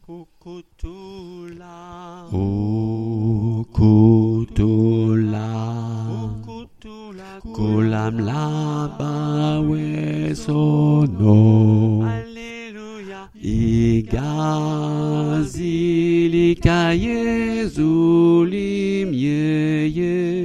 Kulam la bawe sono. Alléluia. Igazili ka Yezulim ye.